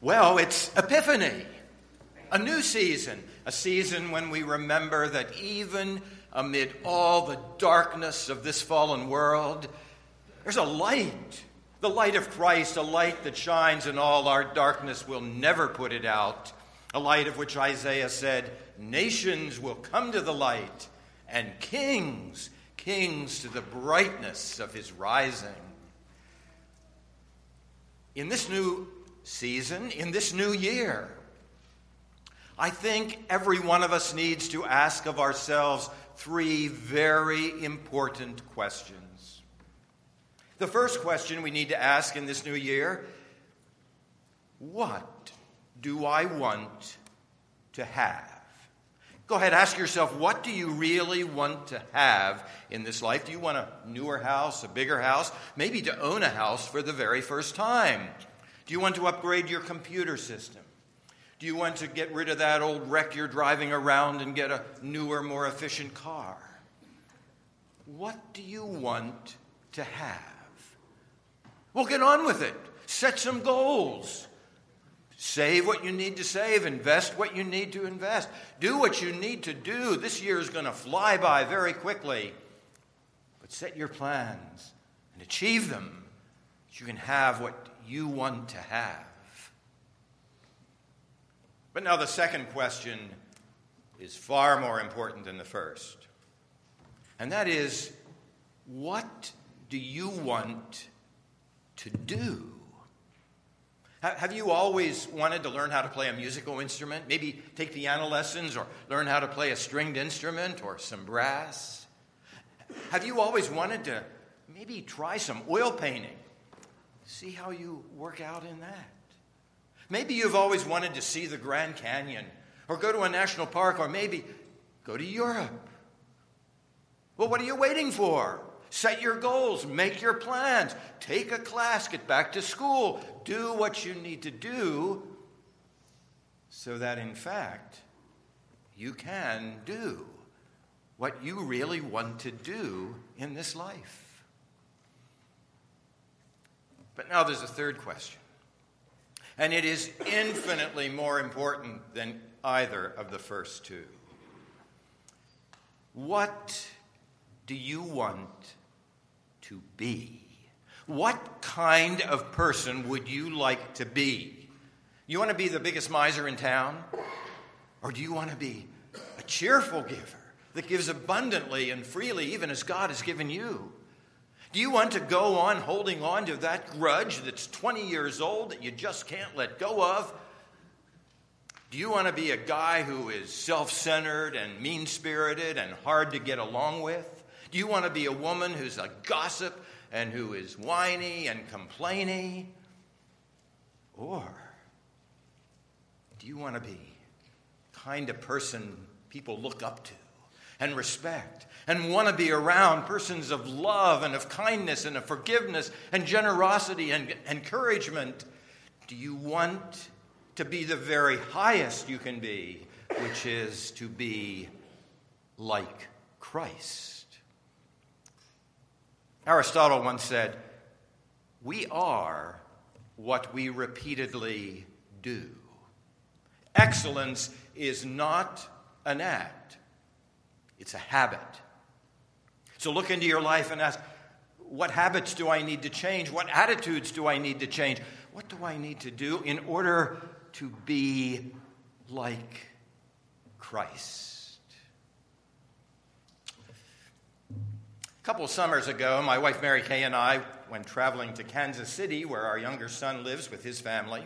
Well, it's Epiphany, a new season, a season when we remember that even amid all the darkness of this fallen world, there's a light, the light of Christ, a light that shines and all our darkness will never put it out, a light of which Isaiah said, nations will come to the light, and kings to the brightness of his rising. In this new season, in this new year, I think every one of us needs to ask of ourselves three very important questions. The first question we need to ask in this new year, what do I want to have? Go ahead, ask yourself, what do you really want to have in this life? Do you want a newer house, a bigger house, maybe to own a house for the very first time? Do you want to upgrade your computer system? Do you want to get rid of that old wreck you're driving around and get a newer, more efficient car? What do you want to have? Well, get on with it. Set some goals. Save what you need to save. Invest what you need to invest. Do what you need to do. This year is going to fly by very quickly. But set your plans and achieve them so you can have what you want to have. But now the second question is far more important than the first. And that is, what do you want to do? Have you always wanted to learn how to play a musical instrument? Maybe take piano lessons or learn how to play a stringed instrument or some brass? Have you always wanted to maybe try some oil painting? See how you work out in that. Maybe you've always wanted to see the Grand Canyon or go to a national park or maybe go to Europe. Well, what are you waiting for? Set your goals, make your plans, take a class, get back to school, do what you need to do so that, in fact, you can do what you really want to do in this life. But now there's a third question, and it is infinitely more important than either of the first two. What do you want to be? What kind of person would you like to be? You want to be the biggest miser in town? Or do you want to be a cheerful giver that gives abundantly and freely, even as God has given you? Do you want to go on holding on to that grudge that's 20 years old that you just can't let go of? Do you want to be a guy who is self-centered and mean-spirited and hard to get along with? Do you want to be a woman who's a gossip and who is whiny and complainy? Or do you want to be the kind of person people look up to and respect and want to be around, persons of love and of kindness and of forgiveness and generosity and encouragement? Do you want to be the very highest you can be, which is to be like Christ? Aristotle once said, "We are what we repeatedly do." Excellence is not an act. It's a habit. So look into your life and ask, what habits do I need to change? What attitudes do I need to change? What do I need to do in order to be like Christ? A couple of summers ago, my wife Mary Kay and I went traveling to Kansas City, where our younger son lives with his family.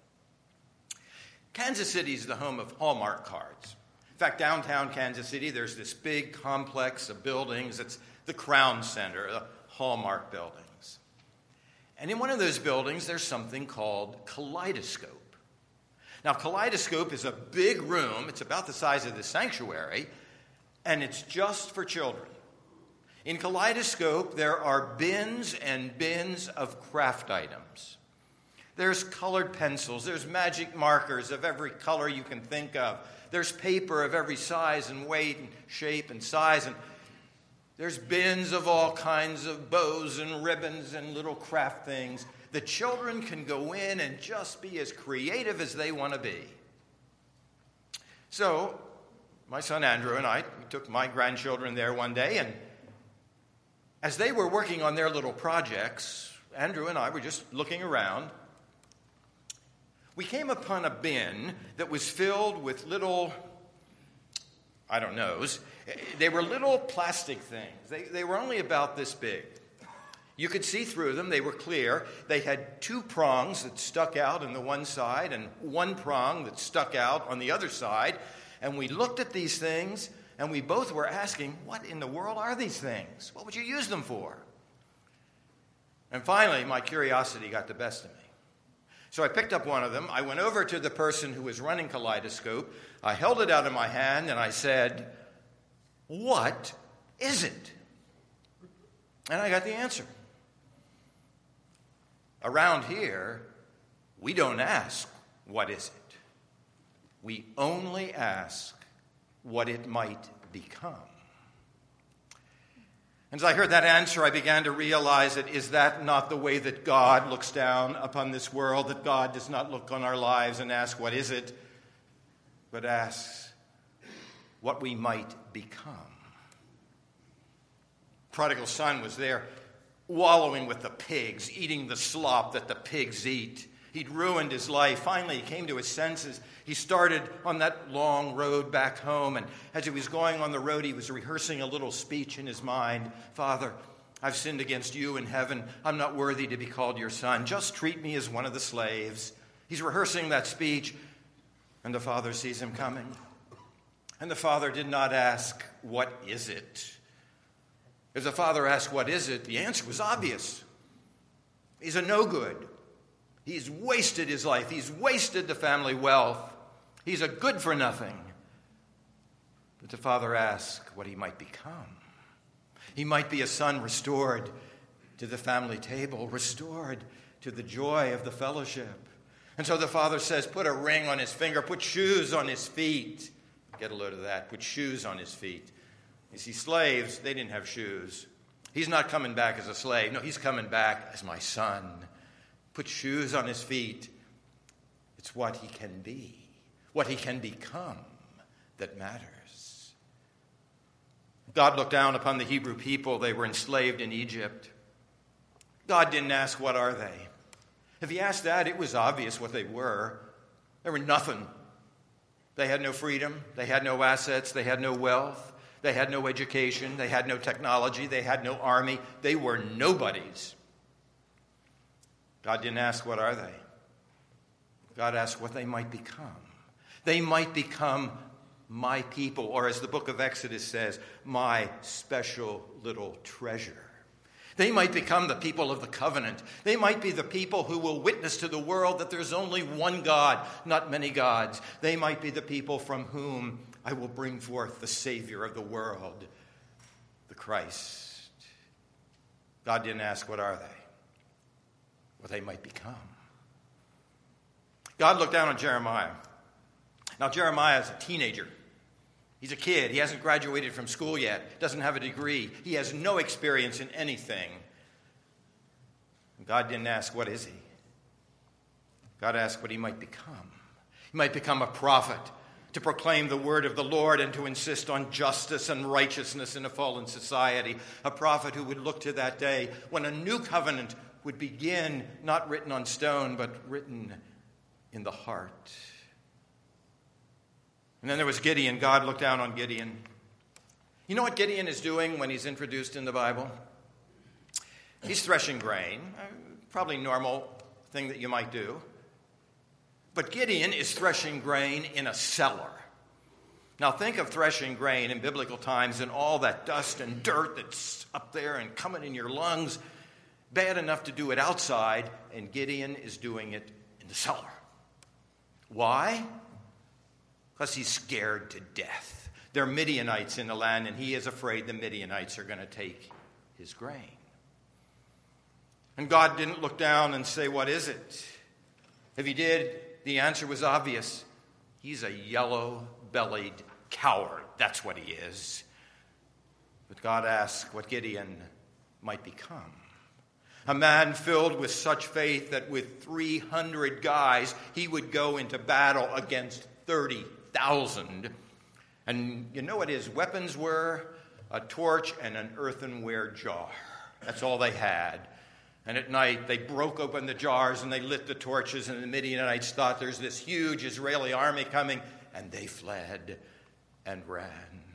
Kansas City is the home of Hallmark cards. In fact, downtown Kansas City, there's this big complex of buildings. It's the Crown Center, the Hallmark buildings. And in one of those buildings, there's something called Kaleidoscope. Now, Kaleidoscope is a big room. It's about the size of the sanctuary, and it's just for children. In Kaleidoscope, there are bins and bins of craft items. There's colored pencils. There's magic markers of every color you can think of. There's paper of every size and weight and shape and size. And there's bins of all kinds of bows and ribbons and little craft things. the children can go in and just be as creative as they want to be. So my son Andrew and I took my grandchildren there one day, and as they were working on their little projects, Andrew and I were just looking around. We came upon a bin that was filled with little, I don't know, they were little plastic things. They were only about this big. You could see through them. They were clear. They had two prongs that stuck out on the one side and one prong that stuck out on the other side. And we looked at these things, and we both were asking, what in the world are these things? What would you use them for? And finally, my curiosity got the best of me. So I picked up one of them. I went over to the person who was running Kaleidoscope. I held it out in my hand, and I said, "What is it?" And I got the answer. Around here, we don't ask, "What is it?" We only ask what it might become. And as I heard that answer, I began to realize that is that not the way that God looks down upon this world, that God does not look on our lives and ask, "What is it?" but asks what we might become. Prodigal son was there wallowing with the pigs, eating the slop that the pigs eat. He'd ruined his life. Finally, he came to his senses. He started on that long road back home, and as he was going on the road, he was rehearsing a little speech in his mind. "Father, I've sinned against you in heaven. I'm not worthy to be called your son. Just treat me as one of the slaves." He's rehearsing that speech, and the father sees him coming. And the father did not ask, "What is it?" If the father asked, "What is it?" the answer was obvious. He's a no-good. He's wasted his life. He's wasted the family wealth. He's a good-for-nothing. But the father asked what he might become. He might be a son restored to the family table, restored to the joy of the fellowship. And so the father says, put a ring on his finger, put shoes on his feet. Get a load of that. Put shoes on his feet. You see, slaves, they didn't have shoes. He's not coming back as a slave. No, he's coming back as my son. Put shoes on his feet. It's what he can be, what he can become that matters. God looked down upon the Hebrew people. They were enslaved in Egypt. God didn't ask, "What are they?" If he asked that, it was obvious what they were. They were nothing. They had no freedom. They had no assets. They had no wealth. They had no education. They had no technology. They had no army. They were nobodies. God didn't ask, "What are they?" God asked what they might become. They might become my people, or as the book of Exodus says, my special little treasure. They might become the people of the covenant. They might be the people who will witness to the world that there's only one God, not many gods. They might be the people from whom I will bring forth the Savior of the world, the Christ. God didn't ask, "What are they?" What they might become. God looked down on Jeremiah. Now, Jeremiah is a teenager. He's a kid. He hasn't graduated from school yet, doesn't have a degree. He has no experience in anything. And God didn't ask, "What is he?" God asked what he might become. He might become a prophet to proclaim the word of the Lord and to insist on justice and righteousness in a fallen society. A prophet who would look to that day when a new covenant would begin, not written on stone, but written in the heart. And then there was Gideon. God looked down on Gideon. You know what Gideon is doing when he's introduced in the Bible? He's threshing grain, probably normal thing that you might do. But Gideon is threshing grain in a cellar. Now think of threshing grain in biblical times and all that dust and dirt that's up there and coming in your lungs. Bad enough to do it outside, and Gideon is doing it in the cellar. Why? Because he's scared to death. There are Midianites in the land, and he is afraid the Midianites are going to take his grain. And God didn't look down and say, "What is it?" If he did, the answer was obvious. He's a yellow-bellied coward. That's what he is. But God asked what Gideon might become. A man filled with such faith that with 300 guys, he would go into battle against 30,000. And you know what his weapons were? A torch and an earthenware jar. That's all they had. And at night, they broke open the jars and they lit the torches, and the Midianites thought there's this huge Israeli army coming, and they fled and ran.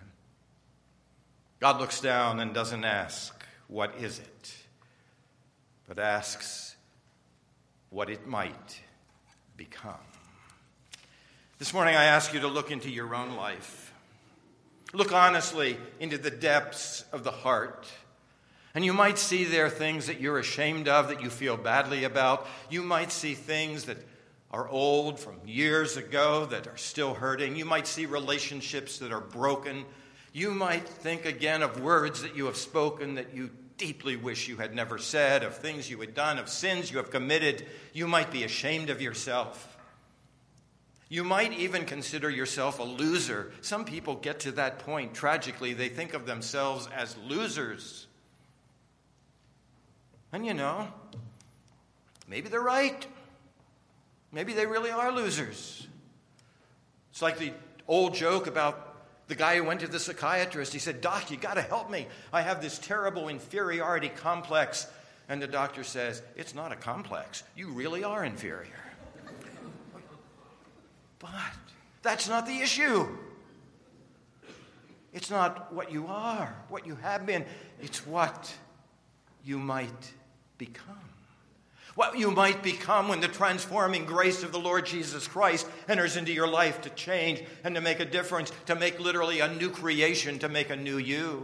God looks down and doesn't ask, what is it? But asks what it might become. This morning, I ask you to look into your own life. Look honestly into the depths of the heart. And you might see there things that you're ashamed of, that you feel badly about. You might see things that are old from years ago that are still hurting. You might see relationships that are broken. You might think again of words that you have spoken that you deeply wish you had never said, of things you had done, of sins you have committed. You might be ashamed of yourself. You might even consider yourself a loser. Some people get to that point. Tragically, they think of themselves as losers. And you know, maybe they're right. Maybe they really are losers. It's like the old joke about the guy who went to the psychiatrist. He said, "Doc, you got to help me. I have this terrible inferiority complex." And the doctor says, "It's not a complex. You really are inferior." But that's not the issue. It's not what you are, what you have been. It's what you might become. What you might become when the transforming grace of the Lord Jesus Christ enters into your life to change and to make a difference, to make literally a new creation, to make a new you.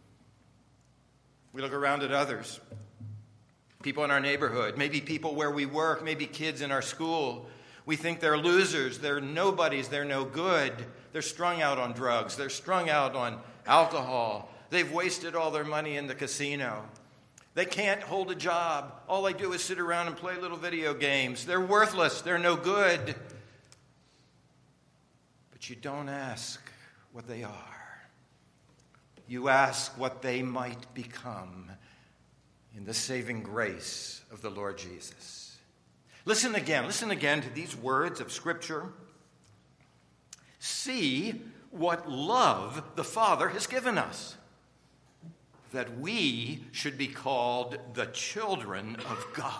We look around at others, people in our neighborhood, maybe people where we work, maybe kids in our school. We think they're losers, they're nobodies, they're no good. They're strung out on drugs, they're strung out on alcohol. They've wasted all their money in the casino. They can't hold a job. All they do is sit around and play little video games. They're worthless. They're no good. But you don't ask what they are. You ask what they might become in the saving grace of the Lord Jesus. Listen again to these words of Scripture. See what love the Father has given us, that we should be called the children of God.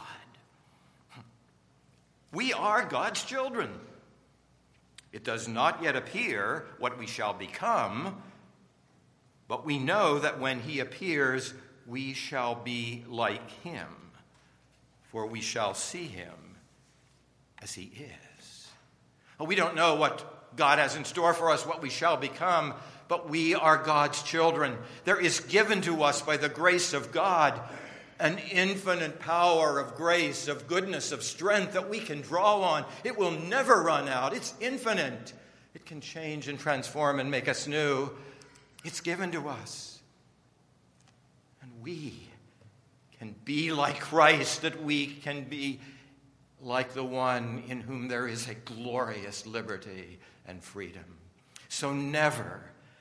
We are God's children. It does not yet appear what we shall become, but we know that when he appears, we shall be like him, for we shall see him as he is. We don't know what God has in store for us, what we shall become, but we are God's children. There is given to us by the grace of God an infinite power of grace, of goodness, of strength that we can draw on. It will never run out. It's infinite. It can change and transform and make us new. It's given to us. And we can be like Christ, that we can be like the one in whom there is a glorious liberty and freedom. So never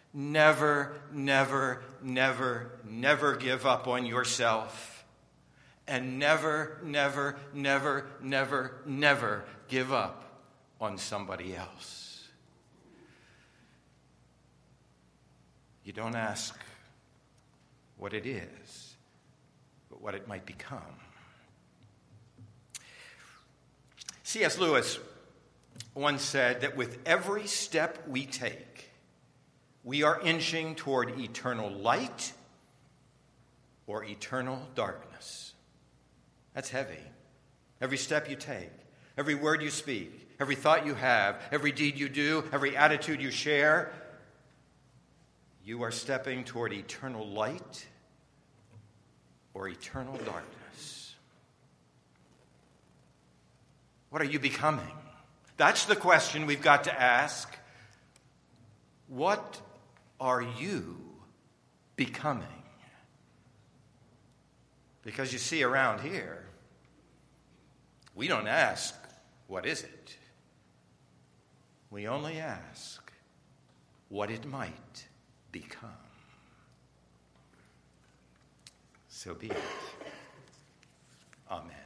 give up on yourself. And never give up on somebody else. You don't ask what it is, but what it might become. C.S. Lewis once said that with every step we take, we are inching toward eternal light or eternal darkness. That's heavy. Every step you take, every word you speak, every thought you have, every deed you do, every attitude you share, you are stepping toward eternal light or eternal darkness. What are you becoming? That's the question we've got to ask. What are you becoming? Because you see, around here, we don't ask, what is it? We only ask what it might become. So be it. Amen.